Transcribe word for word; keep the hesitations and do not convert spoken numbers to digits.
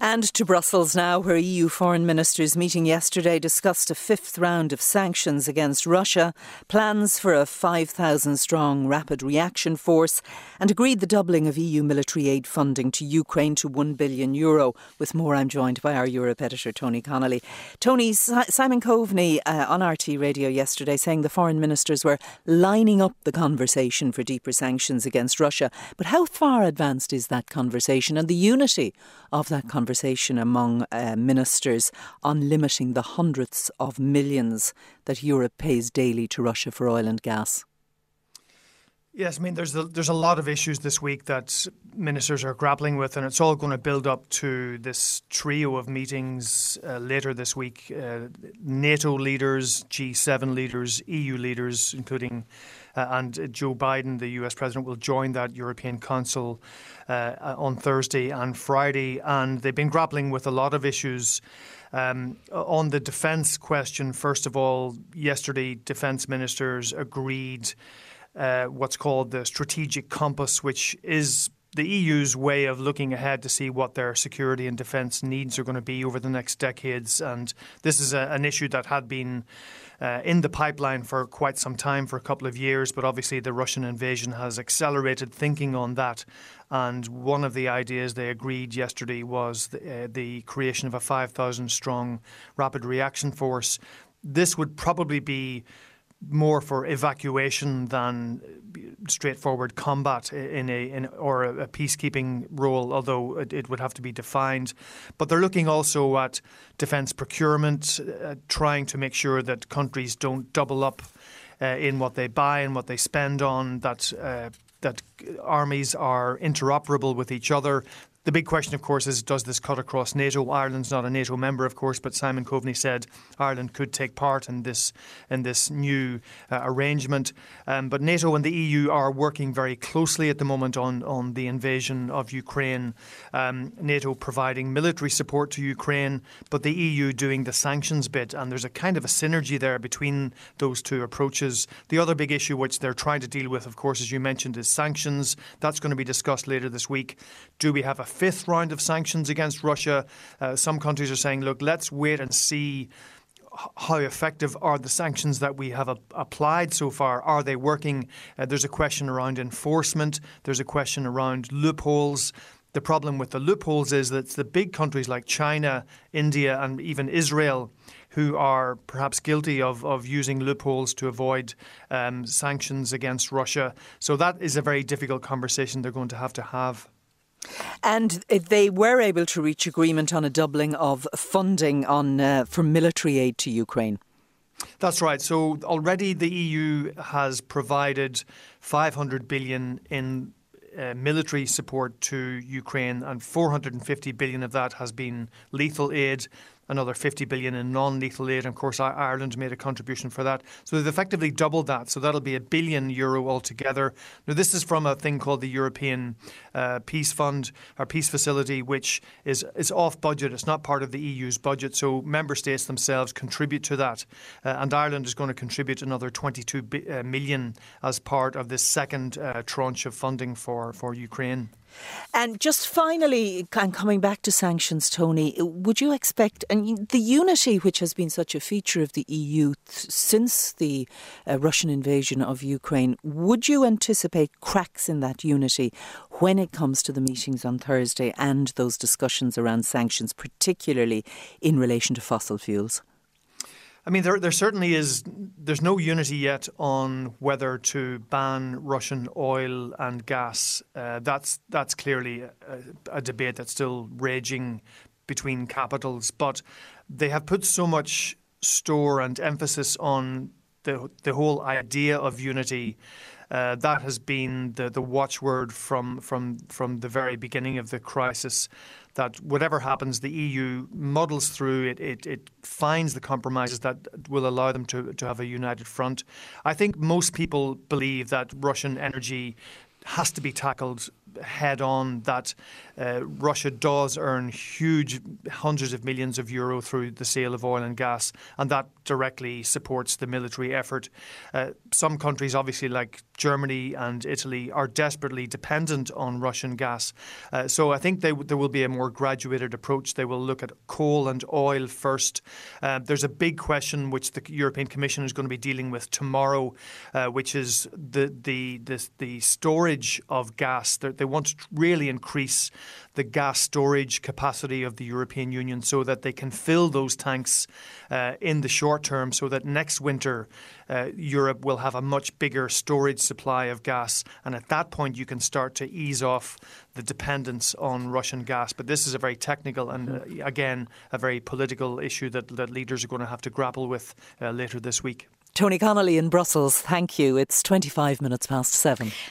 And to Brussels now, where E U foreign ministers meeting yesterday discussed a fifth round of sanctions against Russia, plans for a five thousand strong rapid reaction force, and agreed the doubling of E U military aid funding to Ukraine to one billion euro. With more, I'm joined by our Europe editor, Tony Connolly. Tony, Simon Coveney uh, on R T Radio yesterday saying the foreign ministers were lining up the conversation for deeper sanctions against Russia. But how far advanced is that conversation and the unity of that conversation among uh, ministers on limiting the hundreds of millions that Europe pays daily to Russia for oil and gas? Yes, I mean, there's a, there's a lot of issues this week that ministers are grappling with, and it's all going to build up to this trio of meetings uh, later this week. Uh, NATO leaders, G seven leaders, E U leaders, including uh, and Joe Biden, the U S president, will join that European Council uh, on Thursday and Friday, and they've been grappling with a lot of issues. Um, on the defence question, first of all, yesterday defence ministers agreed Uh, what's called the strategic compass, which is the E U's way of looking ahead to see what their security and defence needs are going to be over the next decades. And this is a, an issue that had been uh, in the pipeline for quite some time, for a couple of years. But obviously the Russian invasion has accelerated thinking on that. And one of the ideas they agreed yesterday was the, uh, the creation of a five thousand strong rapid reaction force. This would probably be more for evacuation than straightforward combat in a in, or a peacekeeping role, although it, it would have to be defined. But they're looking also at defence procurement, uh, trying to make sure that countries don't double up uh, in what they buy and what they spend on, that uh, that armies are interoperable with each other. The big question, of course, is does this cut across NATO? Ireland's not a NATO member, of course, but Simon Coveney said Ireland could take part in this in this new uh, arrangement. Um, but NATO and the E U are working very closely at the moment on, on the invasion of Ukraine. Um, NATO providing military support to Ukraine, but the E U doing the sanctions bit. And there's a kind of a synergy there between those two approaches. The other big issue which they're trying to deal with, of course, as you mentioned, is sanctions. That's going to be discussed later this week. Do we have a fifth round of sanctions against Russia? Uh, some countries are saying, look, let's wait and see how effective are the sanctions that we have a- applied so far. Are they working? Uh, there's a question around enforcement. There's a question around loopholes. The problem with the loopholes is that it's the big countries like China, India and even Israel who are perhaps guilty of, of using loopholes to avoid um, sanctions against Russia. So that is a very difficult conversation they're going to have to have. And they were able to reach agreement on a doubling of funding on uh, for military aid to Ukraine. That's right. So already the E U has provided five hundred billion in uh, military support to Ukraine, and four hundred fifty billion of that has been lethal aid. Another fifty billion in non-lethal aid. And of course, Ireland made a contribution for that. So they've effectively doubled that. So that'll be a billion euro altogether. Now, this is from a thing called the European uh, Peace Fund or Peace Facility, which is, is off budget. It's not part of the E U's budget. So member states themselves contribute to that. Uh, and Ireland is going to contribute another twenty-two million as part of this second uh, tranche of funding for, for Ukraine. And just finally, and coming back to sanctions, Tony, would you expect, and the unity which has been such a feature of the E U th- since the uh, Russian invasion of Ukraine, would you anticipate cracks in that unity when it comes to the meetings on Thursday and those discussions around sanctions, particularly in relation to fossil fuels? I mean, there there certainly is, there's no unity yet on whether to ban Russian oil and gas. Uh, that's that's clearly a, a debate that's still raging between capitals. But they have put so much store and emphasis on the the whole idea of unity. Uh, that has been the, the watchword from, from, from the very beginning of the crisis, that whatever happens, the E U muddles through it, it, it finds the compromises that will allow them to, to have a united front. I think most people believe that Russian energy has to be tackled head on, that uh, Russia does earn huge hundreds of millions of euro through the sale of oil and gas, and that directly supports the military effort. Uh, some countries, obviously like Germany and Italy, are desperately dependent on Russian gas. Uh, so I think they, there will be a more graduated approach. They will look at coal and oil first. Uh, there's a big question which the European Commission is going to be dealing with tomorrow, uh, which is the the the, the storage of gas. They're, they want to really increase the gas storage capacity of the European Union so that they can fill those tanks uh, in the short term, so that next winter uh, Europe will have a much bigger storage supply of gas. And at that point, you can start to ease off the dependence on Russian gas. But this is a very technical and, uh, again, a very political issue that, that leaders are going to have to grapple with uh, later this week. Tony Connolly in Brussels, thank you. It's twenty-five minutes past seven.